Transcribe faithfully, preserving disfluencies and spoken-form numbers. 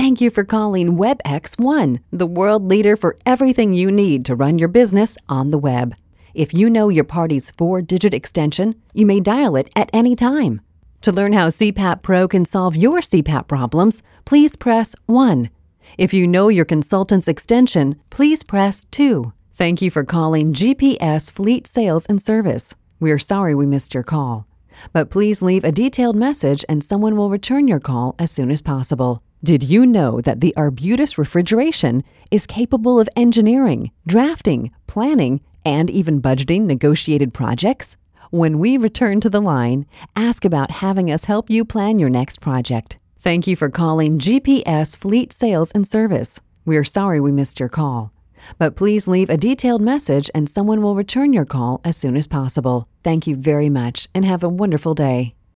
Thank you for calling WebEx One, the world leader for everything you need to run your business on the web. If you know your party's four-digit extension, you may dial it at any time. To learn how C PAP Pro can solve your C PAP problems, please press one. If you know your consultant's extension, please press two. Thank you for calling G P S Fleet Sales and Service. We're sorry we missed your call, but please leave a detailed message and someone will return your call as soon as possible. Did you know that the Arbutus refrigeration is capable of engineering, drafting, planning, and even budgeting negotiated projects? When we return to the line, ask about having us help you plan your next project. Thank you for calling G P S Fleet Sales and Service. We're sorry we missed your call, but please leave a detailed message and someone will return your call as soon as possible. Thank you very much and have a wonderful day.